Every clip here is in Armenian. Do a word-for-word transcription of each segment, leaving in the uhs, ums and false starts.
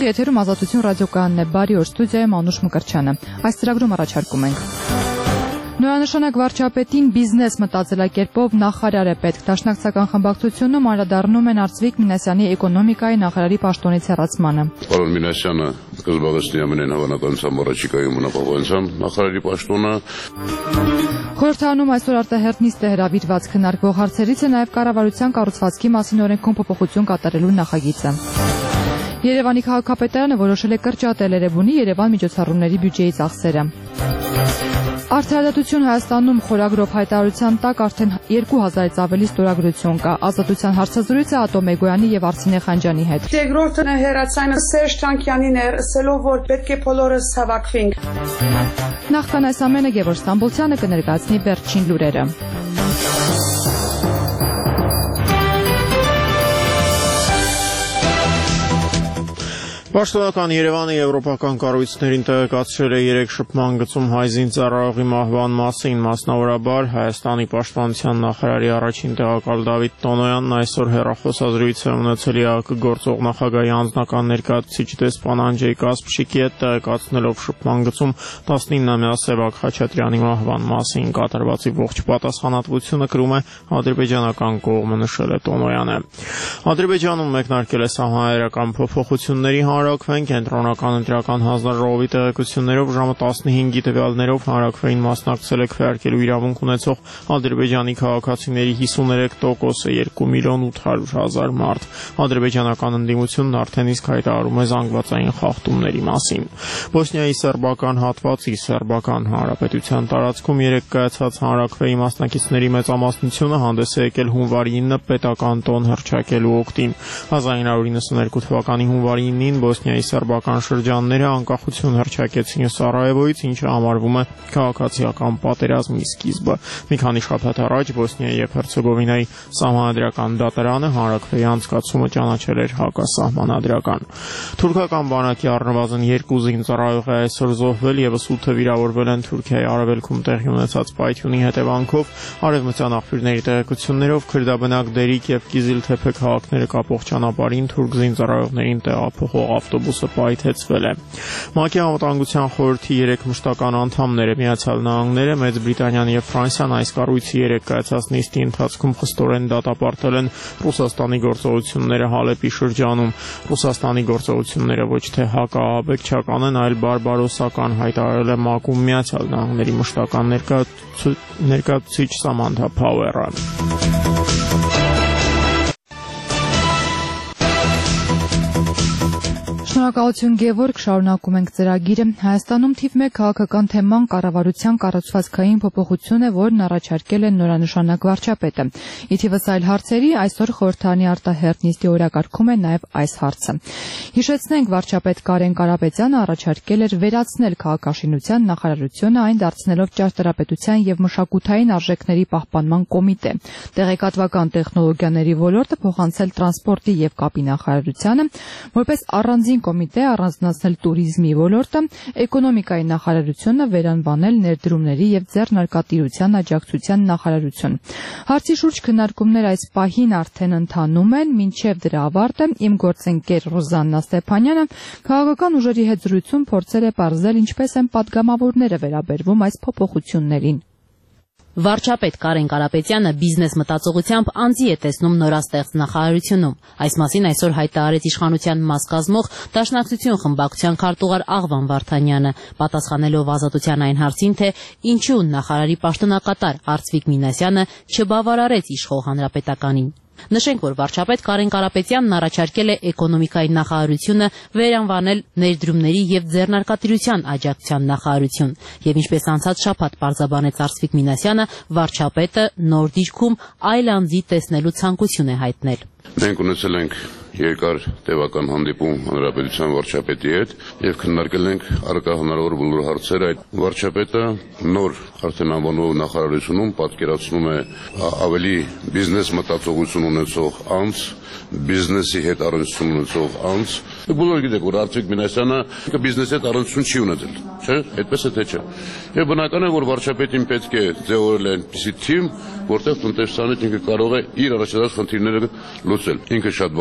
եթերում Ազատություն ռադիոկայանն է, բարի օր, ստուդիայում Անուշ Մկրտչյանը։ Այս ծրագրում առաջարկում ենք. Նորանշանակ վարչապետին բիզնես մտածելակերպով նախարար է պետք։ Դաշնակցական խմբակցությունում անդրադառնում են Արծվիկ Մինասյանի էկոնոմիկայի նախարարի պաշտոնից հեռացմանը։ Պարոն Մինասյանը կզբաղեցնի ամենայն հավանականությամբ առաջիկայում մնապահովության նախարարի պաշտոնը։ Խորհրդարանում այսօր արտահերտ նիստ է հրավիրված, քննարկվող հարցերից է նաև կառավարության կառուցվածքի մասին օրենքում փոփոխություն կատարելու նախագիծը։ Երևանի քաղաքապետարանը որոշել է կրճատել Էրեբունի Երևան միջոցառումների բյուջեի ծախսերը։ Արդարադատություն Հայաստանում խորագրով հայտարարության տակ արդեն երկու հազարից ավելի ստորագրություն կա։ Ազատության հարցազրույցը Ատոմ Էգոյանի եւ Արսինե Խանջյանի հետ։ Երկրորդն է հերացանը Սերժ Թանկյանին է ասելով, որ պետք է բոլորս հավաքվենք։ Նախքան այս ամենը Գևորգ Ստամբոլցյանը կներկայացնի վերջին լուրերը։ Պաշտոնական Երևանը եվրոպական կառույցներին տեղեկացրել է երեք շփման գծում հայ զինծառայողի մահվան մասին, մասնավորաբար Հայաստանի պաշտպանության նախարարի առաջին տեղակալ Դավիթ Տոնոյանն այսօր հեռախոսազրույց է ունեցել ԵԱԿ գործող նախագահի անձնական ներկայացուցիչ դեսպան Անջեյ Կասպշիկի հետ, տեղեկացնելով շփման գծում տասնինամյա Սևակ Խաչատրյանի մահվան մասին։ Կատարվածի ողջ պատասխանատվությունը կրում է ադրբեջանական կողմը, նշել է Տոնոյանը։ Ադրբեջանում մեկնարկել է սահմանադրական փոփոխությունների հանրաքվեն, կենտրոնական ընտրական հանձնաժողովի տեղեկություններով ժամը տասնհինգի տվյալներով հանրաքվեին մասնակցել է քվեարկելու իրավունք ունեցող Ադրբեջանի քաղաքացիների հիսուներեք տոկոսը, երկու միլիոն ութ հարյուր հազար մարդ։ Ադրբեջանական ընդդիմությունն արդեն իսկ հայտարարում է զանգվածային խախտումների մասին։ Բոսնիայի սերբական հատվածի Սերբական Հանրապետության տարածքում երեք կայացած հանրաքվեի մասնակիցների մեծամասնությունը հանդես է եկել հունվարի ինը պետական տոն հռչակելու օգտին։ հազար ինը հարյուր նվաթ թվականի հունվարի ինին Բոսնիայի սերբական շրջանները անկախություն հռչակեցին Սարայևոյից, ինչը համարվում է քաղաքացիական պատերազմի սկիզբը։ Մի քանի շաբաթ առաջ Բոսնիայի եւ Հերցեգովինայի սահմանադրական դատարանը հանրաքվեի անցկացումը ճանաչել էր հակասահմանադրական։ Թուրքական բանակի առնվազն երկու զինծառայող է այսօր զոհվել, եւս ութը վիրավորվել են Թուրքիայի արևելքում տեղի ունեցած պայթյունի հետևանքով։ Արևմտյան աղբյուրների տեղեկություններով քրդաբնակ Դերիկ եւ Կիզիլթեփե քաղաքները կապող ճանապարհին թուրք զինծառայողներին տեղափոխող ավտոբուսը պայթեցվել է։ ՄԱԿ-ի անվտանգության խորհրդի երեք մշտական անդամները Միացյալ Նահանգները, Մեծ Բրիտանիան եւ Ֆրանսիան այս կառույցի երեք կայացած նիստի ընթացքում խստորեն դատապարտել են Ռուսաստանի գործողությունները Հալեպի շրջանում։ Ռուսաստանի գործողությունները ոչ թե հակաահաբեկչական են, այլ բարբարոսական, հայտարարել է ՄԱԿ-ում Միացյալ Նահանգների մշտական ներկայացուցիչ Սամանթա Փաուերը։ Շնորհակալություն Գևորգ, շարունակում ենք ծրագիրը։ Հայաստանում թիվ մեկ քաղաքական թեման կառավարության կառուցվածքային փոփոխություն է, որն առաջարկել է նորանշանակ վարչապետը։ Ի թիվս այլ հարցերի, այսօր խորհրդարանի արտահերթ նիստի օրակարգում է նաև այս հարցը։ Հիշեցնենք, վարչապետ Կարեն Կարապետյանը առաջարկել էր վերացնել քաղաքաշինության նախարարությունը, այն դարձնելով ճարտարապետության եւ մշակութային արժեքների պահպանման կոմիտե։ Տեղեկատվական տեխնոլոգիաների ոլորտը փոխանցել տրանսպորտի եւ կապի նախարարությանը, որպես առանձին կոմիտե առանձնացնել туриզմի ոլորտը, էկոնոմիկայի նախարարությունը վերանվանել ներդրումների եւ ձեռնարկատիրության աջակցության նախարարություն։ Հարցի շուրջ քննարկումներ այս պահին արդեն ընթանում են, մինչեւ դրա ավարտը իմ գործընկեր Ռոզաննա Ստեփանյանը քաղաքական ուժերի հետ զրույցում փորձել է պարզել ինչպես են падգամավորները վերաբերվում այս փոփոխություններին։ Վարչապետ Կարեն Կարապետյանը բիզնես մտածողությամբ անձի է տեսնում նորաստեղծ նախարարությունում։ Այս մասին այսօր հայտարարեց իշխանության մաս կազմող Դաշնակցություն խմբակցության քարտուղար Աղվան Վարդանյանը, պատասխանելով Ազատության այն հարցին, թե ինչու նախարարի պաշտոնակատար Արծվիկ Մինասյանը չբավարարեց իշխող հանրապետականին։ Նշենք, որ վարչապետ Կարեն Կարապետյանն առաջարկել է էկոնոմիկայի նախարարությունը վերանվանել ներդրումների եւ ձեռնարկատիրության աջակցության նախարարություն, եւ ինչպես անցած շաբաթ պարզաբանեց Արծվիկ Մինասյանը, վարչապետը նոր դիրքում այլ անձի տեսնելու ցանկություն է հայտնել։ Մենք ունեցել ենք երկար տևական հանդիպում հանրապետության վարչապետի հետ եւ քննարկել ենք առկա հնարավոր բոլոր հարցերը։ Այդ վարչապետը նոր արդեն անվանող նախարարությունում պատկերացնում է ավելի բիզնես մտածողություն ունեցող անձ, բիզնեսի հետ առնչություն ունեցող անձ։ Բոլորը գիտեք, որ Արծվիկ Մինասյանը բիզնեսի հետ առնչություն չի ունեցել, չէ՞, այդպես է թե չէ։ Եվ բնական է, որ վարչապետին պետք է ձևավորել այնպիսի թիմ, որտեղ տնտեսականից ինքը կարող է իր առաջադարձ խնդիրները լուծել։ Ինքը շատ բարձր է գնահատում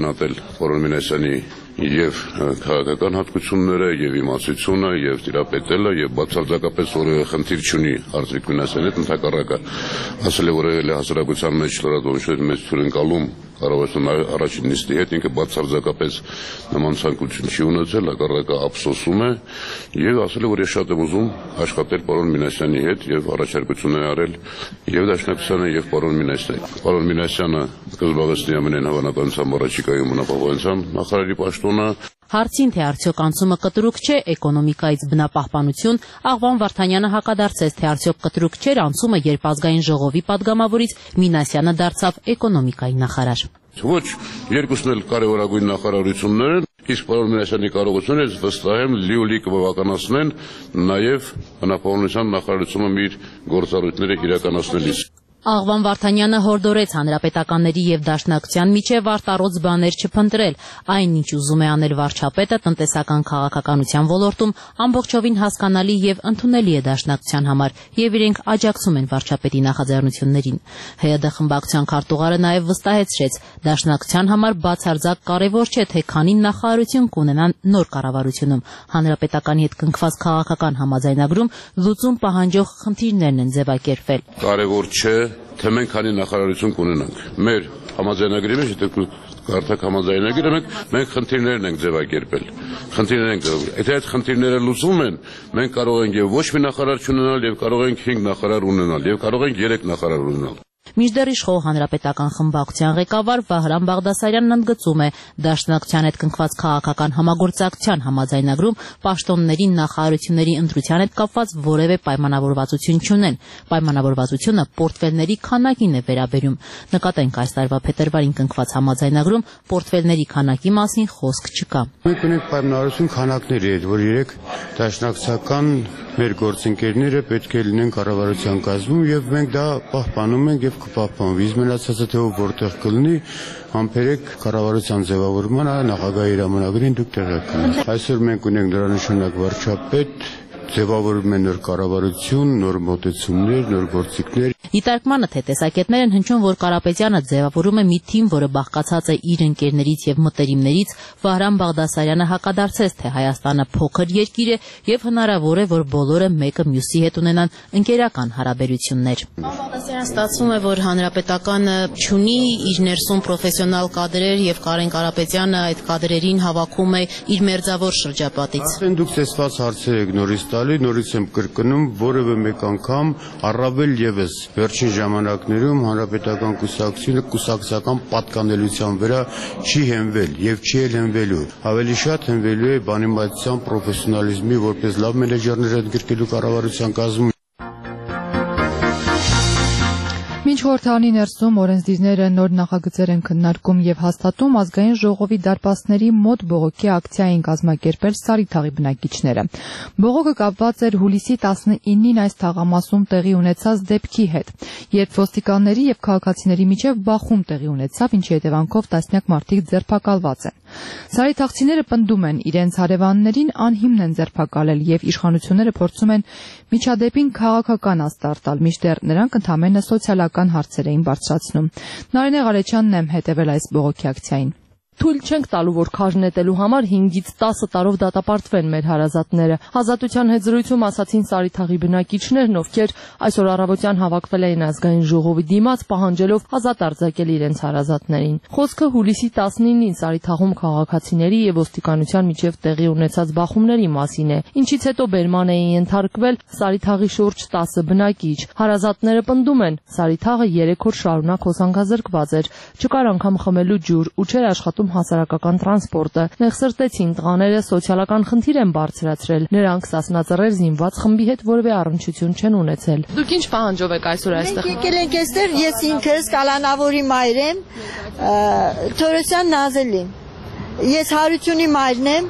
գնահատել պարոն Մինասյանի եւ քաղաքական հատկությունները եւ իմացությունը եւ տիրապետելը եւ բացարձակապես որևէ խնդիր չունի Արծվիկ Մինասյանի հետ, ընդհակառակը ասել է որ եղել է հասարակության մեջ լրատվության մեջ ցուրենկալում կառավարության առաջին նիստի հետ, ինքը բացարձակապես նման ցանկություն չի ունեցել, հակառակը ափսոսում է եւ ասել է որ ես շատ եմ ուզում աշխատել պարոն Մինասյանի հետ եւ առաջարկություն է արել եւ Դաշնակցությանը եւ պարոն Մինասյանին։ Պարոն Մինասյանը կզբաղեցնի ամենայն հավանականությամբ առաջիկայում բնապահպանության նախարարի պաշտոնը։ Հարցին, թե արդյոք անցումը կտրուկ չէ էկոնոմիկայից բնապահպանություն, Աղվան Վարդանյանը հակադարձեց, թե արդյոք կտրուկ չէր անցումը, երբ ազգային ժողովի падգամավորից Մինասյանը դարձավ էկոնոմիկայի նախարար։ Ոչ, երկուսն էլ կարևորագույն նախարարություններ են, իսկ պարոն Մինասյանի կարողությունը ես վստահ եմ լիոլի կբավականացնեն նաև բնապահպանության նախարարությունը իր գործառույթները իրականացնելիս։ Աղվան Վարդանյանը հորդորեց հանրապետականների եւ Դաշնակցության միջև արտառոց բաներ չփնտրել, այն ինչ ուզում է անել վարչապետը տնտեսական քաղաքականության ոլորտում ամբողջովին հասկանալի եւ ընդունելի է Դաշնակցության համար եւ իրենք աջակցում են վարչապետի նախաձեռնություններին։ ՀՅԴ խմբակցության քարտուղարը նաեւ վստահեցրեց, Դաշնակցության համար բացարձակ կարեւոր չէ թե քանի նախարարություն կունենան նոր կառավարությունում, հանրապետականի հետ կնքված քաղաքական համաձայնագրում լուծում պահանջող խնդիրներն են ձևակերպվել։ Կարևոր չէ թե մենք քանի նախարարություն կունենանք։ Մեր համաձայնագրի մեջ դուք կարդաք համաձայնագիրը, մենք մենք խնդիրներն ենք ձևակերպել։ Խնդիրներ ենք ձևակերպել։ Եթե այդ խնդիրները լուծվում են, մենք կարող ենք եւ ոչ մի նախարար չունենալ եւ կարող ենք հինգ նախարար ունենալ եւ կարող ենք երեք նախարար ունենալ։ Մինչդեռ իշխող հանրապետական խմբակցության ղեկավար Վահրամ Բաղդասարյանն ընդգծում է, Դաշնակցության հետ կնքված քաղաքական համագործակցության համաձայնագրում պաշտոնների նախարարությունների ընտրության հետ կապված որևէ պայմանավորվածություն չունեն։ Պայմանավորվածությունը պորտֆելների քանակին է վերաբերում։ Նկատենք այս տարվա փետրվարին կնքված համաձայնագրում պորտֆելների քանակի մասին խոսք չկա։ Մենք ունենք պայմանավորություն քանակների հետ, որ երեք դաշնակցական մեր գործընկերները պետք է լինեն կառավարության կազմում եւ մենք դա պահպանում ենք եւ կպահպանվի։ Իսկ մնացածը թե որտեղ կլինի, համբերեք կառավարության ձևավորման նախագահի հրամանագրին դուք տեղյակ եք։ Այսօր մենք ունենք դրանշանակ վարչապետ, ձևավորում են նոր կառավարություն, նոր մոտեցումներ, նոր գործիքներ։ Դիտարկմանը թե տեսակետներ են հնչում, որ Կարապետյանը ձևավորում է մի թիմ, որը բաղկացած է իր ընկերներից եւ մտերիմներից, Վահրամ Բաղդասարյանը հակադարձեց, թե Հայաստանը փոքր երկիր է եւ հնարավոր է, որ բոլորը մեկը մյուսի հետ ունենան ընկերական հարաբերություններ։ Բաղդասարյանը ստացվում է, որ հանրապետականը չունի իր ներսում պրոֆեսիոնալ կադրեր եւ Կարեն Կարապետյանը այդ կադրերին հավաքում է իր մերձավոր շրջապատից։ Արդեն դուք տեսված հարցեր եք նորից տալի, նորից եմ կրկնում, որևէ մեկ անգամ առավել եւս վերջին ժամանակներում հանրապետական կուսակցությունը կուսակցական պատկանելիության վրա չի հենվել եւ չի էլ հենվելու։ Ավելի շատ հենվելու է բանիմացիան պրոֆեսիոնալիզմի որպես լավ մենեջերներ ընդգրկելու կառավարության կազմում։ Մինչ խորհրդարանի ներսում օրենսդիրները նոր նախագծեր են քննարկում եւ հաստատում, ազգային ժողովի դարպասների մոտ բողոքի ակցիա են կազմակերպել Սարիթաղի բնակիչները։ Բողոքը կապված էր հուլիսի տասնինին այս թաղամասում տեղի ունեցած դեպքի հետ, երբ ոստիկանների եւ քաղաքացիների միջև բախում տեղի ունեցավ, ինչի հետևանքով տասնյակ մարդիկ ձերբակալված են։ Սարիթաղցիները պնդում են, իրենց հարևաններին անհիմն են ձերբակալել եւ իշխանությունները փորձում են միջադեպին քաղաքական աստար տալ, մինչդեռ նրանք ընդամենը սոցիալական հարցեր էին բարձրացնում։ Նարինե Ղարեչյանն է հետևել այս բողոքի ակցիային։ Թույլ չենք տալու, որ քար նետելու համար հինգից տասը տարով դատապարտվեն մեր հարազատները։ Ազատության հետ զրույցում ասացին Սարիթաղի բնակիչներն, ովքեր այսօր առավոտյան հավաքվել էին ազգային ժողովի դիմաց, պահանջելով ազատ արձակել իրենց հարազատներին։ Խոսքը հուլիսի տասնինին Սարիթաղում քաղաքացիների եւ ոստիկանության միջև տեղի ունեցած բախումների մասին է, ինչից հետո բերման էին ենթարկվել Սարիթաղի շուրջ տասը բնակիչ։ Հարազատները պնդում են, Սարիթաղը երեք օր շարունակ հոսանքազրկված էր, չկար անգամ խմելու ջուր ու չէր աշխատում հասարակական տրանսպորտը։ Նեղսրտեցին տղաները սոցիալական խնդիր են բարձրացրել։ Նրանք Սասնաձեռեր զինված խմբի հետ որևէ առնչություն չեն ունեցել։ Դուք ինչ պահանջով եք այսօր այստեղ։ Մենք եկել ենք այստեղ, ես ինքս Կալանավորի մայր եմ, Թորոսյան Նազելին։ Ես Հարությունի մայրն եմ։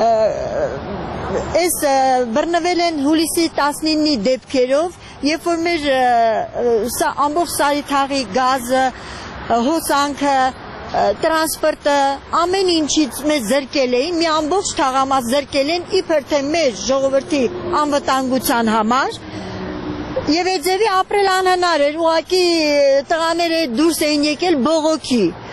Այս բռնվել են հուլիսի տասնինի դեպքերով, երբ որ մեր ամբողջ Սարիթաղի գազը, հոսանքը, տրանսպորտը, ամեն ինչից մեզ զրկել էին, մի ամբողջ թաղամաս զրկել են, իբր թե մեր ժողովրդի անվտանգության համար, եւ այդ ձևի ապրել անհնար էր, ուղղակի տղաները դուրս էին եկել բողոքի,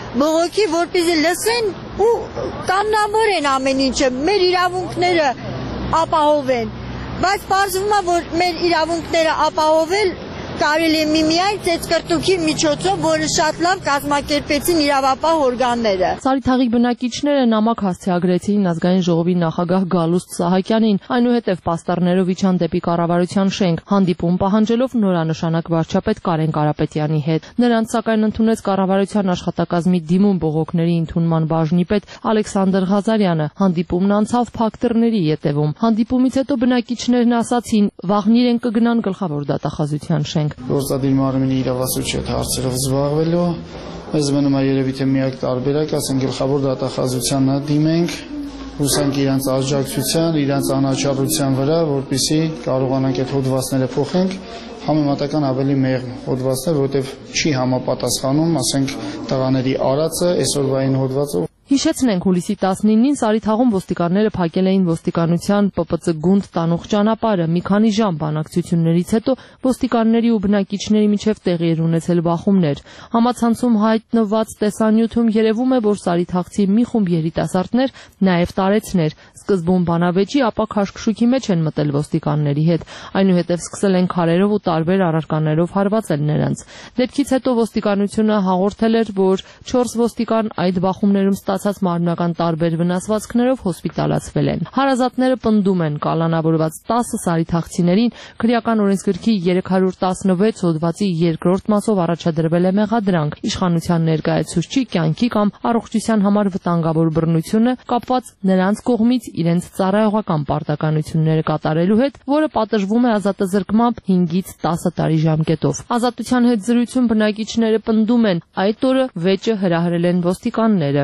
բողոքի, որպեսզի լսեն ու կանոնավոր ամեն ինչը, մեր իրավունքները ապահովեն, բայց պարզվում է, որ մեր իրավունքները ապահովել կարելի է միմիայն ծեծկրտուքի միջոցով, որը շատ լավ կազմակերպեցին իրավապահ օրգանները։ Սարիթաղի բնակիչները նամակ հասցեագրեցին ազգային ժողովի նախագահ Գալուստ Սահակյանին, այնուհետև պաստառներով իջան դեպի կառավարության շենք, հանդիպում պահանջելով նորանշանակ վարչապետ Կարեն Կարապետյանի հետ։ Նրանց սակայն ընդունեց կառավարության աշխատակազմի դիմում բողոքների ընդունման բաժնի պետ Ալեքսանդր Ղազարյանը։ Հանդիպումն անցավ փակ դռների ետևում։ Հանդիպումից հետո բնակիչներն ասացին, վաղն իրենք կգնան գլխավոր դատախազության շենք։ Գործադիր մարմինի իրավասու չէ հարցերով զբաղվելու, մեզ մնում է երևի թե միակ տարբերակ, ասենք գլխավոր դատախազությանը դիմենք, հուսանք իրենց աջակցության, իրենց անաչառության վրա, որպեսզի կարողանանք այդ հոդվածները փոխենք, համեմատական ավելի մեղմ հոդվածներ, որովհետև չի համապատասխանում, ասենք տղաների արածը այսօրվային հոդվածով։ Հիշեցնենք, հուլիսի տասնինին Սարիթաղում ոստիկանները փակել էին ոստիկանության Պ Պ Ց գունդ տանող ճանապարհը։ Մի քանի ժամ բանակցություններից հետո ոստիկանների ու բնակիչների միջև տեղի էր ունեցել բախումներ։ Համացանցում հայտնված տեսանյութում երևում է, որ Սարիթաղցի մի խումբ երիտասարդներ, նաև տարեցներ, սկզբում բանավեճի, ապա քաշքշուկի մեջ են մտել ոստիկանների հետ, այնուհետև սկսել են քարերով ու տարբեր առարկաներով հարվածել նրանց։ Դեպքից հետո ոստիկանությունը հաղորդել էր, որ չորս ոստիկան այդ բախումներում ստացած մարմնական տարբեր վնասվածքներով հոսպիտալացվել են։ Հարազատները պնդում են կալանավորված տասը սարիթաղցիներին քրեական օրենսգրքի երեք հարյուր տասնվեց հոդվածի երկրորդ մասով առաջադրվել է մեղադրանք իշխանության ներկայացուցչի կյանքի կամ առողջության համար վտանգավոր բռնությունը կապված նրանց կողմից իրենց ծառայողական պարտականությունները կատարելու հետ, որը պատժվում է ազատազրկմամբ հինգից տասը տարի ժամկետով։ Ազատության հետ զրույցում բնակիչները պնդում են, այդ օրը վեճը հրահրել են ոստիկանները։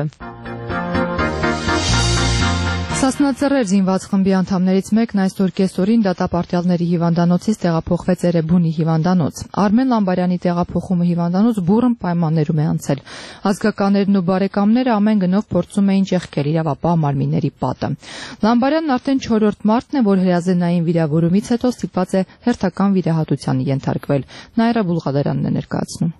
Սասնաձեռեր զինված խմբի անդամներից մեկն այսօր կեսօրին դատապարտյալների հիվանդանոցից տեղափոխվեց Էրեբունի հիվանդանոց։ Արմեն Լամբարյանի տեղափոխումը հիվանդանոց բուռն պայմաններում է անցել։ Ազգականներն ու բարեկամները ամեն գնով փորձում էին ճեղքել իրավապահ մարմինների պատը։ Լամբարյանն արդեն չորրորդ մարտն է, որ հրազենային վիրավորումից հետո ստիպված է հերթական վիրահատության ենթարկվել։ Նաիրա Բուլղադարյանն է ներկայացնում։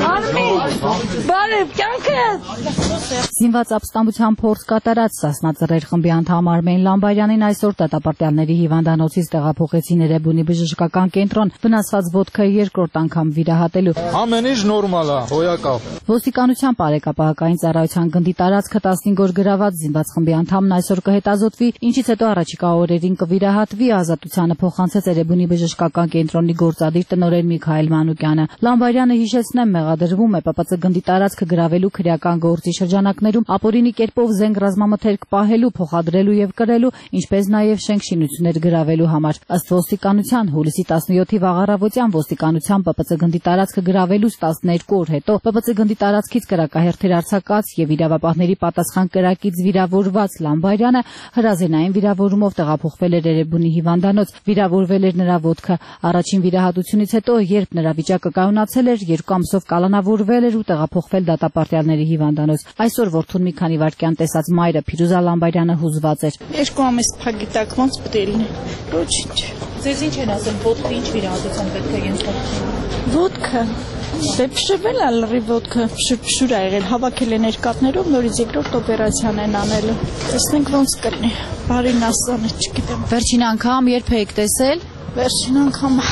Բարև կյանքը։ Զինված ապստամբության փորձ կատարած Սասնաձեռեր խմբի անդամ Արմեն Լամբարյանին այսօր դատապարտյալների հիվանդանոցից տեղափոխեցին Էրեբունի բժշկական կենտրոն վնասված ոտքը երկրորդ անգամ վիրահատելու։ Ամեն ինչ նորմալ է, հոյակավ։ Ոստիկանության բարեկապահական ծառայության գնդի տարածքը տասնհինգ օր գրաված զինված խմբի անդամն այսօր կհետազոտվի, ինչից հետո առաջիկա օրերին կվիրահատվի, ազատությանը փոխանցեց Էրեբունի բժշկական կենտրոնի գործադիր տնօրեն Միքայել Մանուկյանը։ Լամբարյանը հիշեցնեմ մեղադրվում է Պ Պ Ց գնդի տարածքը գրավելու քրեական գործի շրջանակներում ապօրինի կերպով զենք ռազմամթերք պահելու, փոխադրելու եւ կրելու, ինչպես նաեւ շենք շինություններ գրավելու համար։ Ըստ ոստիկանության հուլիսի տասնյոթի վաղառավոտյան ոստիկանության Պ Պ Ց գնդի տարածքը գրավելուց տասներկու օր հետո Պ Պ Ց գնդի տարածքից կրակահերթեր արձակած եւ իրավապահների պատասխան կրակից վիրավորված Լամբարյանը հրազենային վիրավորումով տեղափոխվել էր Էրեբունի հիվանդանոց, վիրավորվել էր նրա ոտքը։ Առաջին վիրահատությունից հետո, երբ նրա վիճակը կայունացել էր, երկու ամսով կալանավորվել էր ու տեղափոխվել դատապարտյալների հիվանդանոց։ Այսօր որդուն մի քանի վայրկյան տեսած մայրը Փիրուզա Լամբարյանը հուզված էր։ Երկու ամիս փակիտակ ոնց պետք է լինի։ Ոչինչ։ Ձեզ ինչ են ասել, ոտքը ինչ վիրահատության պետք է ենթարկվի։ Ոտքը դե փշրվել է լրի ոտքը, փշուր ա եղել, հավաքել են երկաթներով, նորից երկրորդ օպերացիան են անելու։ Տեսնենք ոնց կլինի։ Բարին ասանը չգիտեմ։ Վերջին անգամ երբ եք տեսել։ Վերջին անգամ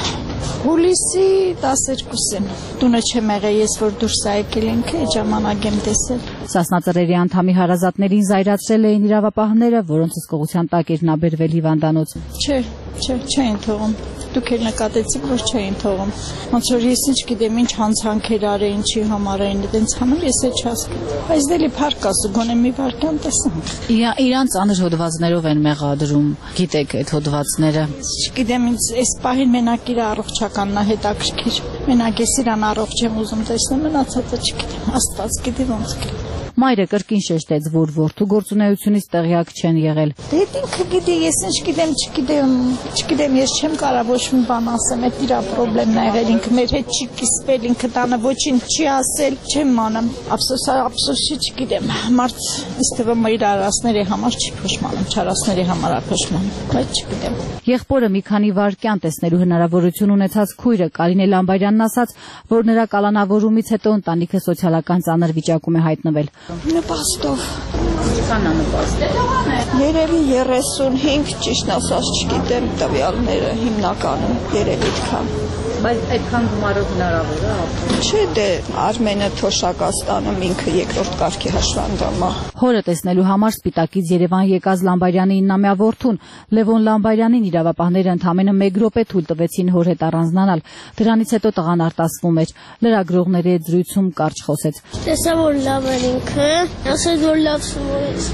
հուլիսի տասներկուսին։ Տունը չեմ եղել, ես որ դուրս ա եկել ենք, այդ ժամանակ եմ տեսել։ Սասնաձեռերի անդամի հարազատներին զայրացրել էին իրավապահները, որոնց հսկողության տակ էր նա բերվել հիվանդանոց։ Չէ, չէ, չէին թողում։ Դուք էլ նկատեցիք, որ չէին թողում։ Ոնց որ ես ինչ գիտեմ, ինչ հանցանքեր արեին, չի համար էին, այդպես համար ես էլ չհասկանում։ Բայց դելի փառք ասու, գոնե մի վարքան տեսանք։ Իրանց անր հոդվածներով են մեղադրում, գիտեք այդ հոդվածները։ Չգիտեմ, ինձ այս պահին մենակ իր առողջականն է հետաքրքիր։ Մենակ ես իրան առողջ եմ ուզում տեսնել, մնացածը չգիտեմ, Աստված գիտի ոնց կլինի։ Մայրը կրկին շեշտեց, որ որդու գործունեությունից տեղյակ չեն եղել։ Դե ինքը գիտի, ես ինչ գիտեմ, չգիտեմ, չգիտեմ, ես չեմ կարող ոչ մի բան ասեմ, այդ իր խնդրեմն ա եղել, ինքը մեր հետ չի կիսվել, ինքը տանը ոչինչ չի ասել, չեմ անում, ափսոս, ափսոսի չգիտեմ, մարդ ըստ ուրեմն իր արասների համար չի փոշմանում, չարասների համար ա փոշմանում, բայց չգիտեմ։ Եղբորը մի քանի վայրկյան տեսնելու հնարավորություն ունեցած քույրը Կարինե Լամբարյանն ասաց, որ նրա կալանավորումից հետո ընտանիքը սոցիալական ծանր վիճակում է հայտնվել։ Նպաստով։ Քանա նպաստ։ Երևի երեսունհինգ, ճիշտ ասած չգիտեմ տվյալները հիմնականում, երևի այդքան։ Բայց այդքան գումարով հնարավոր է։ Չէ, դե Արմենը Թոշակաստանում ինքը երկրորդ կարգի հաշվանդամ է։ Հորը տեսնելու համար Սպիտակից Երևան եկած Լամբարյանի իննամյա որդուն Լևոն Լամբարյանին իրավապահները ընդամենը մեկ րոպե թույլ տվեցին հոր հետ առանձնանալ։ Դրանից հետո տղան արտասվում էր։ Լրագրողների հետ զրույցում կարճ խոսեց։ Տեսա որ լավ էր ինքը, ասաց որ լավ սովորեց։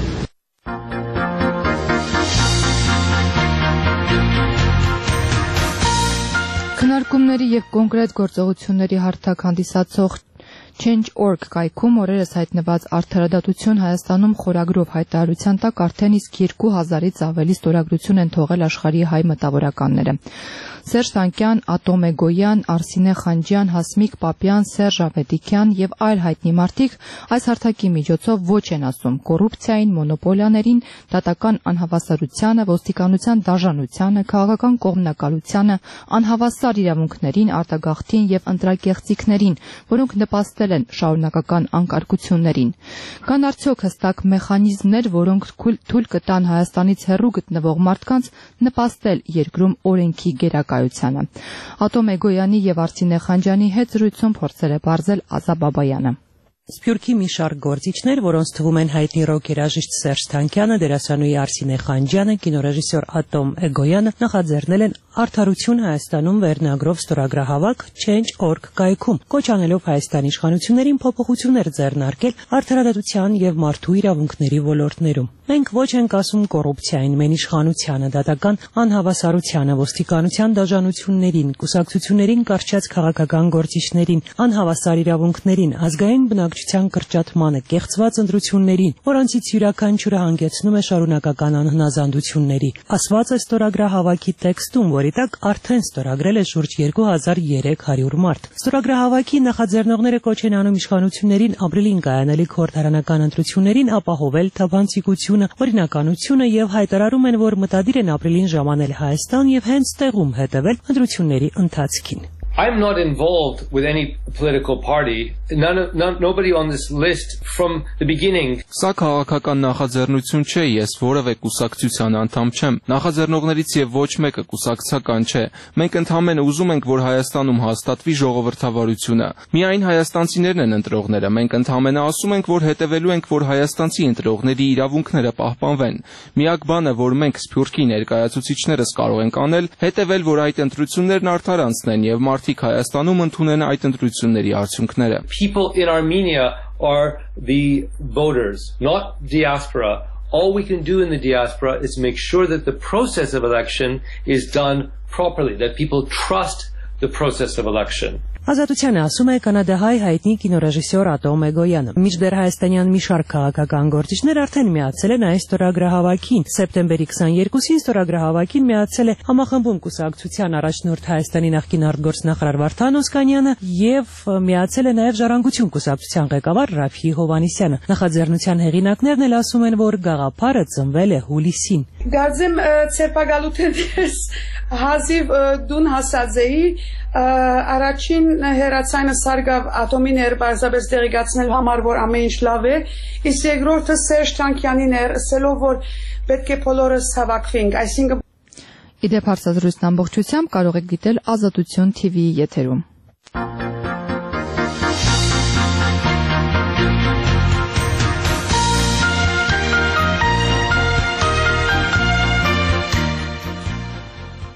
Քննարկումների եւ կոնկրետ գործողությունների հարթակ հանդիսացող Change dot org կայքում օրերս հայտնված Արդարադատություն Հայաստանում խորագրով հայտարարության տակ արդեն իսկ երկու հազարից ավելի ստորագրություն են թողել աշխարհի հայ մտավորականները։ Սերժ Թանկյան, Ատոմ Էգոյան, Արսինե Խանջյան, Հասմիկ Պապյան, Սերժ Ավետիքյան եւ այլ հայտնի մարդիկ այս հարթակի միջոցով ոչ են ասում կոռուպցիային, մոնոպոլիաներին, դատական անհավասարությանը, ոստիկանության դաժանությանը, քաղաքական կողմնակալությանը, անհավասար իրավունքներին, արտագաղթին եւ ընտրակեղծիքներին, որոնք նպաստել են շարունակական անկարգություններին։ Կան արդյոք հստակ մեխանիզմներ, որոնք թույլ կտան Հայաստանից հեռու գտնվող մարդկանց նպաստել երկրում օրենքի գերակայությանը։ Ատոմ Էգոյանի եւ Արսինե Խանջյանի հետ զրույցում փորձել է բարձել Ազա Բաբայանը։ Սփյուռքի մի շարք գործիչներ, որոնց թվում են հայտնի ռոք երաժիշտ Սերժ Թանկյանը, դերասանուհի Արսինե Խանջյանը, կինոռեժիսոր Ատոմ Էգոյանը նախաձեռնել են Արդարություն Հայաստանում վերնագրով ստորագրահավաք Change dot org կայքում, կոչ անելով Հայաստանի իշխանություններին փոփոխություններ ձեռնարկել արդարադատության եւ մարդու իրավունքների ոլորտներում։ Մենք ոչ ենք ասում կոռուպցիային, մեն իշխանությանը, դատական անհավասարությանը, ոստիկանության դաժանություններին, կուսակցություններին կարճած քաղաքական գործիչներին, անհավասար իրավունքներին, ազգային բնակչության կրճատմանը, կեղծված ընտրություններին, որոնցից յուրաքանչյուրը հանգեցնում է շարունակական անհնազանդությունների։ Ասված է ստորագրահավաքի տեքստում, որի տակ արդեն ստորագրել է շուրջ երկու հազար երեք հարյուր մարդ։ Ստորագրահավաքի նախաձեռնողները կոչ են անում իշխանություններին ապրիլին կայանալիք խորհրդարանական ընտրություններին ապահովել թափանցիկությունը, օրինականությունը եւ հայտարարում են, որ մտադիր են ապրիլին ժամանել Հայաստան եւ հենց տեղում հետեւել ընտրությունների ընթացքին։ I'm not involved with any political party. None, of, none, nobody on this list from the beginning. Սա քաղաքական նախաձեռնություն չէ, ես որևէ կուսակցության անդամ չեմ։ Նախաձեռնողներից եւ ոչ մեկը կուսակցական չէ։ Մենք ընդհանրապես ուզում ենք, որ Հայաստանում հաստատվի ժողովրդավարությունը։ Միայն հայաստանցիներն են ընտրողները։ Մենք ընդհանրապես ասում ենք, որ հետևելու ենք, որ հայաստանցի ընտրողների իրավունքները պահպանվեն։ Միակ բանը, որ մենք Սփյուռքի ներկայացուցիչներս կարող ենք անել, հետևել, որ այդ ընտրություններն արդար անցնեն եւ մարդիկ Հայաստանում ընդունեն այդ ընտրությունների արդյունքները։ People in Armenia are the voters, not diaspora. All we can do in the diaspora is make sure that the process of election is done properly, that people trust the process of election. Ազատությանը ասում է կանադահայ հայտնի կինոռեժիսոր Ատոմ Էգոյանը։ Մինչդեռ հայաստանյան մի շարք քաղաքական գործիչներ արդեն միացել են այս ստորագրահավաքին։ Սեպտեմբերի քսաներկուսին ստորագրահավաքին միացել է Համախմբում կուսակցության առաջնորդ Հայաստանի նախկին արտգործնախարար Վարդան Օսկանյանը եւ միացել է նաեւ Ժառանգություն կուսակցության ղեկավար Ռաֆի Հովհաննիսյանը։ Նախաձեռնության հեղինակներն էլ ասում են, որ գաղափարը ծնվել է հուլիսին։ Գարձեմ ցերպակալութենից հազիվ դուն հասածեի առաջին հերացայինը սարգավ ատոմին էր բարձրապես դեղիգացնել համար, որ ամեն ինչ լավ է, իսկ երկրորդը Սերժ Թանկյանին էր ասելով, որ պետք է բոլորս հավաքվենք, այսինքն Իդեպ հարցազրույցն ամբողջությամբ կարող եք դիտել Ազատություն T V-ի եթերում։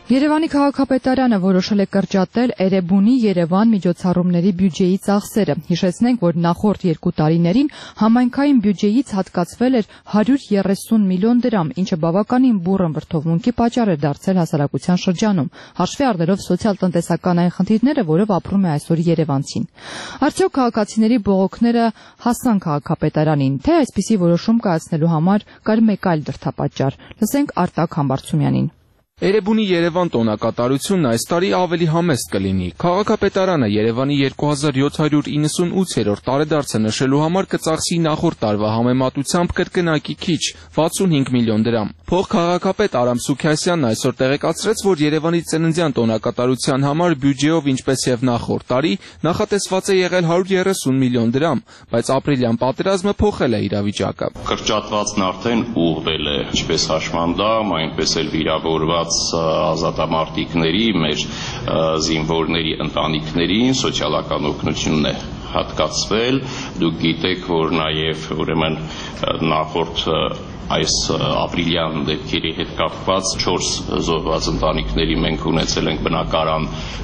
Երևանի քաղաքապետարանը որոշել է կրճատել Էրեբունի Երևան միջոցառումների բյուջեի ծախսերը։ Հիշեցնենք, որ նախորդ երկու տարիներին համայնքային բյուջեից հատկացվել էր հարյուր երեսուն միլիոն դրամ, ինչը բավականին բուռն վրդովմունքի պատճառ էր դարձել հասարակության շրջանում, հաշվի առնելով սոցիալ-տնտեսական այն խնդիրները, որով ապրում է այսօր երևանցին։ Արդյոք քաղաքացիների բողոքները հասան քաղաքապետարանին, թե այսպիսի որոշում կայացնելու համար կար մեկ այլ դրդապատճառ։ Լսենք Արտակ Համբարձումյանին։ Էրեբունի Երևան տոնակատարությունն այս տարի ավելի համեստ կլինի։ Քաղաքապետարանը Երևանի երկու հազար յոթ հարյուր իննսունութերորդ տարեդարձը նշելու համար կծախսի նախորդ տարվա համեմատությամբ կրկնակի քիչ՝ վաթսունհինգ միլիոն դրամ։ Փոխքաղաքապետ Արամ Սուքիասյանն այսօր տեղեկացրեց, որ Երևանի ծննդյան տոնակատարության համար բյուջեով, ինչպես եւ նախորդ տարի, նախատեսված է եղել հարյուր երեսուն միլիոն դրամ, բայց ապրիլյան պատերազմը փոխել է իրավիճակը։ Կրճատվածն արդեն ուղղվել է, ինչպես հաշմանդամ, այնպես էլ վիրավորված ազատամարտիկների, մեր զինվորների ընտանիքներին սոցիալական օգնությունն է հատկացվել։ Դուք գիտեք, որ նաև ուրեմն նախորդ այս ապրիլյան դեպքերի հետ կապված չորս զոհված ընտանիքների մենք ունեցել ենք բնակարան,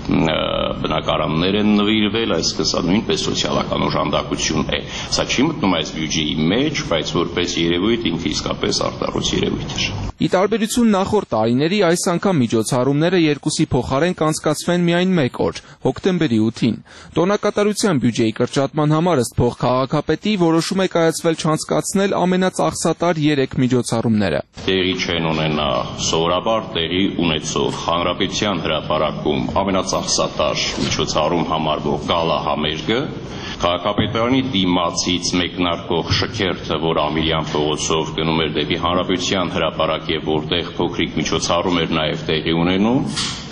բնակարաններ են նվիրվել, այսինքն սա նույնպես սոցիալական օժանդակություն է։ Սա չի մտնում այս բյուջեի մեջ, բայց որպես երևույթ ինքը իսկապես արտարոց երևույթ է։ Ի տարբերություն նախորդ տարիների, այս անգամ միջոցառումները երկուսի փոխարեն կանցկացվեն միայն մեկ օր՝ հոկտեմբերի ութին։ Տոնակատարության բյուջեի կրճատման համար ըստ փոխքաղաքապետի որոշում է կայացվել չանցկացնել ամենածախսատար երեք միջոցառումները։ Տեղի չեն ունենա սովորաբար տեղի ունեցող Հանրապետության հրապարակում ամենածախսատար միջոցառում համարվող գալա համերգը, քաղաքապետարանի դիմացից մեկնարկող շքերթը, որ Ամիրյան փողոցով գնում էր դեպի Հանրապետության հրապարակ եւ որտեղ փոքրիկ միջոցառում էր նաեւ տեղի ունենում,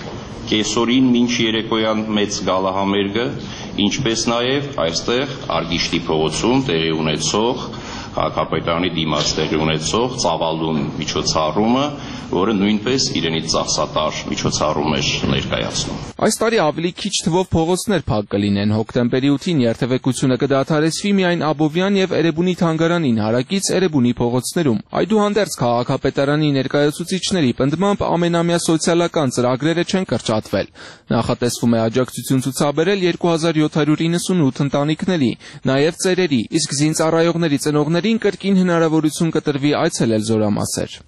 կեսօրին մինչ երեկոյան մեծ գալահամերգը, ինչպես նաեւ այստեղ Արգիշտի փողոցում տեղի ունեցող քաղաքապետարանի դիմաց տեղի ունեցող ծավալուն միջոցառումը, որը նույնպես իրենից ծախսատար միջոցառում էր ներկայացնում։ Այս տարի ավելի քիչ թվով փողոցներ փակ կլինեն։ Հոկտեմբերի ութին երթևեկությունը կդադարեցվի միայն Աբովյան եւ Էրեբունի թանգարանին հարակից Էրեբունի փողոցներում։ Այդուհանդերձ քաղաքապետարանի ներկայացուցիչների պնդմամբ ամենամյա սոցիալական ծրագրերը չեն կրճատվել։ Նախատեսվում է աջակցություն ցուցաբերել երկու հազար յոթ հարյուր իննսունութ ընտանիքների, նաեւ ծերերի, իսկ զինծառայողների ծնողներին կրկին հնարավորություն կտրվի այցելել Զորամասեր։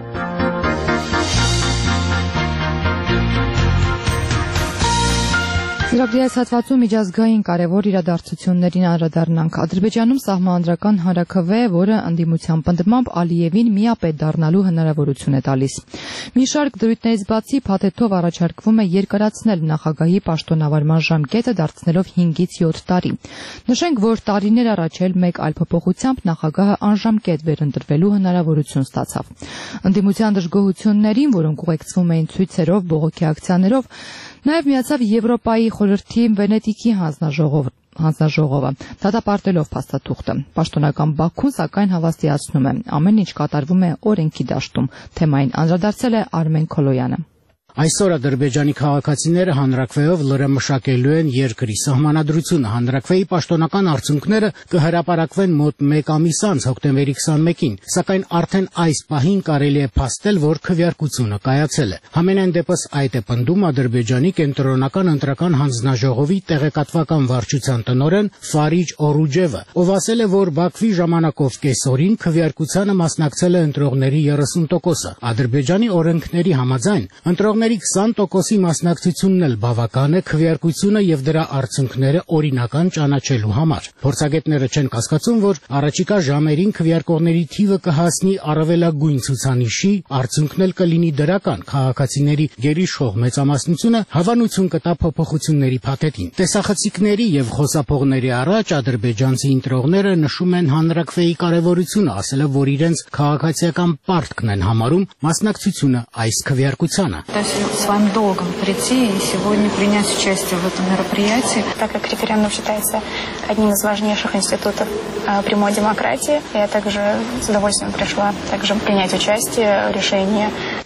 Ծրագրի այս հատվածում միջազգային կարևոր իրադարձություններին անդրադառնանք։ Ադրբեջանում սահմանադրական հանրաքվե, որը ընդդիմության պնդմամբ Ալիևին միապետ դառնալու հնարավորություն է տալիս։ Մի շարք դրույթներից բացի փաթեթով առաջարկվում է երկարացնել նախագահի պաշտոնավարման ժամկետը, դարձնելով հինգից յոթ տարի։ Նշենք, որ տարիներ առաջ էլ մեկ այլ փոփոխությամբ նախագահը անժամկետ վերընտրվելու հնարավորություն ստացավ։ Ընդդիմության դժգոհություններին, որոնք ուղեկցվում էին ցույցերով, բողոքի ակցիաներով, նաև միացավ Եվրոպայի խորհրդի Վենետիկի հանձնաժողովը, դատապարտելով փաստաթուղթը։ Պաշտոնական Բաքուն սակայն հավաստիացնում է, ամեն ինչ կատարվում է օրենքի դաշտում։ Թեմային անդրադարձել է Արմեն Քոլոյանը։ Այսօր Ադրբեջանի քաղաքացիները հանրաքվեով լրամշակելու են երկրի սահմանադրությունը։ Հանրաքվեի պաշտոնական արդյունքները կհրապարակվեն մոտ մեկ ամիս անց հոկտեմբերի քսանմեկին, սակայն արդեն այս պահին կարելի է փաստել, որ քվեարկությունը կայացել է։ Համենայն դեպս այդ է պնդում Ադրբեջանի կենտրոնական ընտրական հանձնաժողովի տեղեկատվական վարչության տնօրեն Ֆարիջ Օրուջևը, ով ասել է, որ Բաքվի ժամանակով կեսօրին քվեարկությանը մասնակցել է ընտրողների երեսուն տոկոսը։ Ադրբեջանի օրենքների համաձայն ընտրողների քսան տոկոսի մասնակցությունն էլ բավական է քվեարկությունը եւ դրա արդյունքները օրինական ճանաչելու համար։ Փորձագետները չեն կասկածում, որ առաջիկա ժամերին քվեարկողների թիվը կհասնի առավելագույն ցուցանիշի, արդյունքն էլ կլինի դրական։ Քաղաքացիների գերիշխող մեծամասնությունը հավանություն կտա փոփոխությունների փաթեթին։ Տեսախցիկների եւ խոսափողների առաջ ադրբեջանցի ընտրողները նշում են հանրաքվեի կարեւորությունը, ասելով, որ իրենց քաղաքացիական պարտքն են համարում մասնակցությունը այս քվեարկությանը։ Своим долгом прийти и сегодня принять участие в этом мероприятии. Так как референдум считается одним из важнейших институтов прямой демократии, я также с удовольствием пришла также принять участие в решении.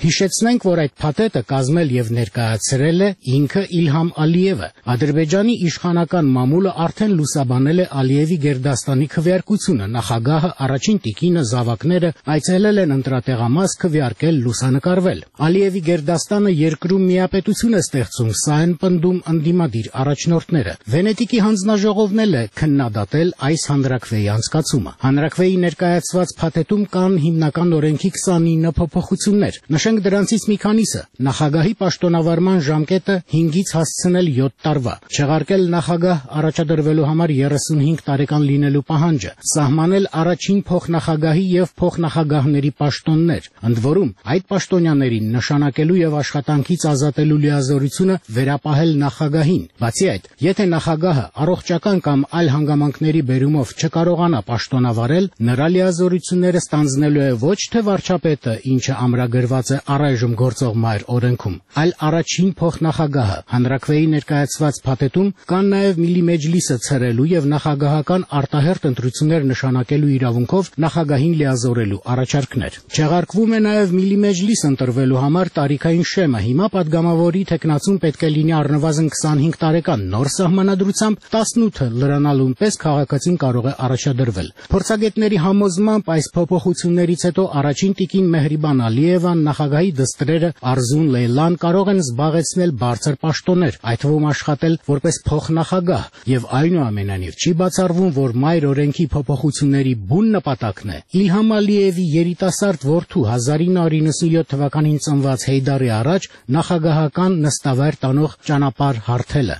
Հիշեցնենք, որ այդ փաթեթը կազմել եւ ներկայացրել է ինքը Իլհամ Ալիևը։ Ադրբեջանի իշխանական մամուլը արդեն լուսաբանել է Ալիևի Գերդաստանի քվեարկությունը, նախագահը, առաջին տիկինը, զավակները այցելել են ընտրատեղամաս քվեարկել, լուսանկարվել։ Ալիևի Գերդաստանը երկրում միապետություն է ստեղծում, սա են պնդում ընդդիմադիր առաջնորդները։ Վենետիկի հանձնաժողովն էլ է քննադատել այս հանրաքվեի անցկացումը։ Հանրաքվեի ներկայացված փաթեթում կան հիմնական օրենքի քսանինը փոփոխություններ։ Նշենք դրանցից մի քանիսը՝ նախագահի պաշտոնավարման ժամկետը հինգից հասցնել յոթ տարվա, չեղարկել նախագահ առաջադրվելու համար երեսունհինգ տարեկան լինելու պահանջը, սահմանել առաջին փոխնախագահի եւ փոխնախագահների պաշտոններ, ընդ որում այդ պաշտոնյաներին նշանակելու եւ աշխատանքից ազատելու լիազորությունը վերապահել նախագահին։ Բացի այդ, եթե նախագահը առողջական կամ այլ հանգամանքների բերումով չկարողանա պաշտոնավարել, նրա լիազորությունները ստանձնելու է ոչ թե վարչապետը, ինչը ամրագրված է առայժմ գործող մայր օրենքում, այլ առաջին փոխնախագահը։ Հանրաքվեի ներկայացված փաթեթում կան նաև Միլի Մեջլիսը ցրելու եւ նախագահական արտահերթ ընտրություններ նշանակելու իրավունքով նախագահին լիազորելու առաջարկներ։ Չեղարկվում է նաև Միլի Մեջլիս ընտրվելու համար տարիքային շեմը։ Հիմա падգամավորի թեկնածուն պետք է լինի առնվազն քսանհինգ տարեկան, նոր սահմանադրությամբ տասնութը լրանալուն պես քաղաքացին կարող է առաջադրվել։ Փորձագետների համոզմամբ այս փոփոխություններից հետո առաջին տիկին Մեհրիբան Ալիևան, նախագահի դստրերը Արզուն Լեյլան կարող են զբաղեցնել բարձր պաշտոններ, այդ թվում աշխատել որպես փոխնախագահ, եւ այնուամենայնիվ չի բացառվում, որ մայր օրենքի փոփոխությունների բուն նպատակն է Իլհամ Ալիևի երիտասարդ որդու հազար ինը հարյուր նվաթ թվականին ծնված Հեյդարի առաջ նախագահական նստավայր տանող ճանապարհ հարթելը։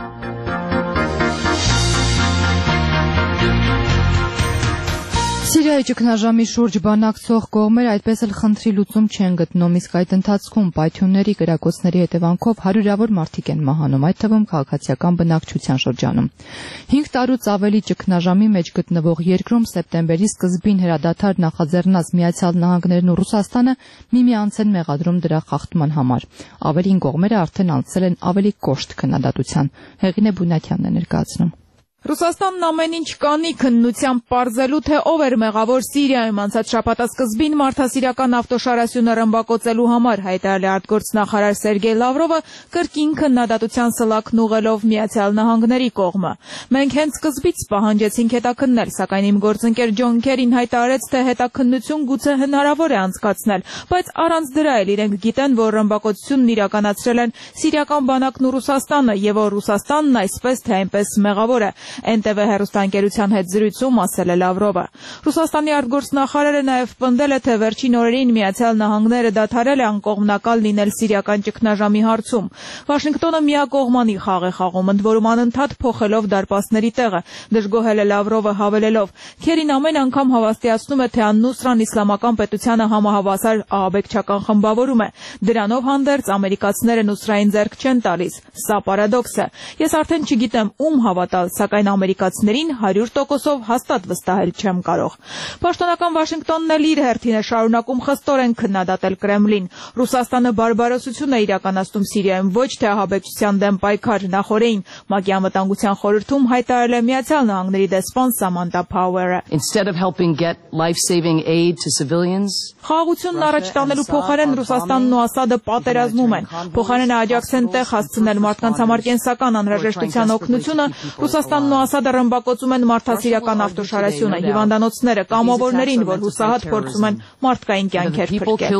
Սիրիայի ճգնաժամի շուրջ բանակցող կողմերը այդպես էլ խնդրի լուծում չեն գտնում, իսկ այդ ընթացքում պայթյունների, կրակոցների հետևանքով հարյուրավոր մարդիկ են մահանում, այդ թվում քաղաքացիական բնակչության շրջանում։ Հինգ տարուց ավելի ճգնաժամի մեջ գտնվող երկրում սեպտեմբերի սկզբին հրադադար նախաձեռնած Միացյալ Նահանգներն ու Ռուսաստանը միմյանց են մեղադրում դրա խախտման համար։ Ավելին կողմերը արդեն անցել են ավելի կոշտ քննադատության։ Հեղինե Բունյաթյանն է ներկայացնում։ Ռուսաստանն ամեն ինչ կանի քննությամբ պարզելու, թե ով էր մեղավոր Սիրիայում անցած շաբաթասկզբին մարդասիրական ավտոշարասյունը ռմբակոծելու համար, հայտարարել է արտգործնախարար Սերգեյ Լավրովը, կրկին քննադատության սլաքն ուղղելով Միացյալ Նահանգների կողմը։ Մենք հենց սկզբից պահանջեցինք հետաքննել, սակայն իմ գործընկեր Ջոն Քերին հայտարարեց, թե հետաքննություն գուցե հնարավոր է անցկացնել, բայց առանց դրա էլ իրենք գիտեն, որ ռմբակոծությունն իրականացրել են սիրիական բանակն ու Ռուսաստանը, եւ որ Ռուսաստանն այսպես թե այնպես մեղավոր է։ Էն Տե Վե հեռուստաընկերության հետ զրույցում ասել է Լավրովը։ Ռուսաստանի արտգործնախարարը նաև պնդել է, թե վերջին օրերին Միացյալ Նահանգները դադարել է անկողմնակալ լինել սիրիական ճգնաժամի հարցում։ Վաշինգտոնը միակողմանի խաղ է խաղում, ընդ որում անընդհատ փոխելով դարպասների տեղը, դժգոհել է Լավրովը հավելելով. Քերին ամեն անգամ հավաստիացնում է, թե Ան-Նուսրան իսլամական պետությանը համահավասար ահաբեկչական խմբավորում է։ Դրանով հանդերձ ամերիկացիները Նուսրային ձեռք չեն տալիս։ Սա պարադոքս է։ Ես արդեն չգիտեմ ում հավատալ, սակայն ամերիկացիներին հարյուր տոկոսով հաստատ վստահել չեմ կարող։ Պաշտոնական Վաշինգտոնն էլ իր հերթին է շարունակում խստորեն քննադատել Կրեմլին։ Ռուսաստանը բարբարոսություն է իրականացնում Սիրիայում, ոչ թե ահաբեկչության դեմ պայքար։ Նախորդին ՄԱԿ-ի անվտանգության խորհրդում հայտարարել է Միացյալ Նահանգների դեսպան Սամանթա Փաուերը։ Խաղաղությունն առաջ տանելու փոխարեն Ռուսաստանն ու Ասադը պատերազմում են։ Փոխարենը աջակցեն տեղ հասցնել մարդկանց համար կենսական անհրաժեշտության օգնությունը, Ռուսաստանն ու Ասադը ռմբակոծում են մարդասիրական ավտոշարասյունը, հիվանդանոցները, կամավորներին, որ հուսահատ փորձում են մարդկային կյանքեր փրկել։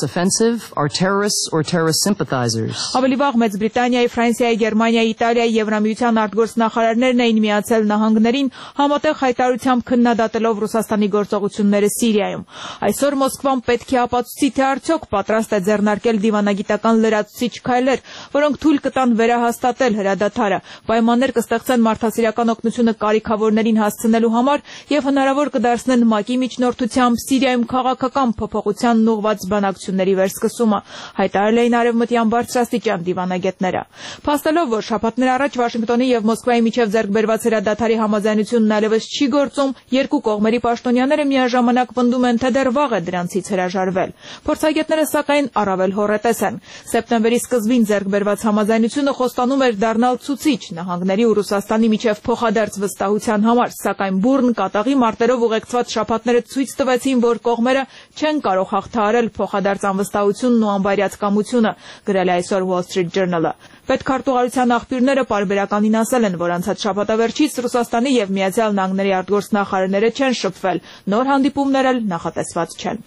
Ավելի վաղ Մեծ Բրիտանիայի, Ֆրանսիայի, Գերմանիայի, Իտալիայի, Եվրամիության արտգործնախարարներն էին Միացյալ Նահանգներին համատեղ հայտարարությամբ քննադատելով Ռուսաստանի գործողությունները Սիրիայում։ Այսօր Մոսկվան պետք է ապացուցի, թե արդյոք պատրաստ է ձեռնարկել դիվանագիտական լրացուցիչ քայլեր, որոնք թույլ կտան վերահաստատել հրադադարը, պայմաններ կստեղծեն մարդասիրական օգնությունը կարիքավորներին հասցնելու համար եւ հնարավոր կդարձնեն ՄԱԿ-ի միջնորդությամբ Սիրիայում քաղաքական փոփոխությանն ուղղված բանակցությունների վերսկսումը, հայտարարել էին արևմտյան բարձրաստիճան դիվանագետները։ Փաստելով, որ շաբաթներ առաջ Վաշինգտոնի եւ Մոսկվայի միջև ձեռք բերված հրադադարի համաձայնությունն այլևս չի գործում, երկու կողմերի պաշտոնյաները միաժամանակ պնդում են, թե դեռ վաղ է դրանցից հրաժարվել։ Փորձագետները սակայն առավել հոռետես են։ Սեպտեմբերի սկզբին ձեռք բերված համաձայնությունը խոստանում էր դառնալ ցուցիչ նահանգների ու Ռուսաստանի միջև եւ փոխադարձ վստահության համար, սակայն բուրն կատաղի մարտերով ուղեկցված շաբաթները ցույց տվեցին, որ կողմերը չեն կարող հաղթահարել փոխադարձ անվստահությունն ու անբարյացկամությունը, գրել է այսօր Wall Street Journal-ը։ Պետքարտուղարության աղբյուրները պարբերականին ասել են, որ անցած շաբաթավերջից Ռուսաստանի եւ Միացյալ Նահանգների արտգործնախարարները չեն շփվել, նոր հանդիպումներ էլ նախատեսված չեն։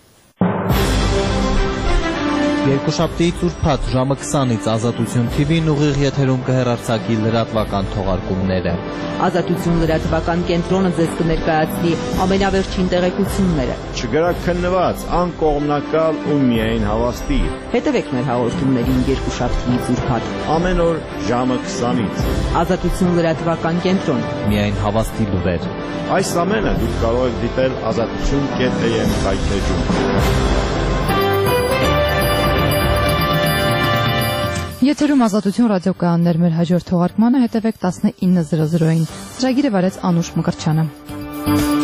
Երկուշաբթի Ծուրփաթ ժամը քսանից Ազատություն Թի Վին ուղիղ եթերում կհեռարձակի լրատվական թողարկումները։ Ազատություն լրատվական կենտրոնը ձեզ կներկայացնի ամենավերջին տեղեկությունները։ Չգրաքննված, անկողմնակալ ու միայն հավաստի։ Հետևեք մեր հաղորդումներին երկուշաբթի Ծուրփաթ ամեն օր ժամը քսանից։ Ազատություն լրատվական կենտրոն, միայն հավաստի լուրեր։ Այս ամենը դուք կարող եք դիտել ազատություն կետ է եմ հայթեջում։ Եթերում Ազատություն ռադիոկայաններ, մեր հաջորդ թողարկմանը հետևեք տասնինը զրո զրոին։ Ծրագիրը վարեց Անուշ Մկրտչյանը։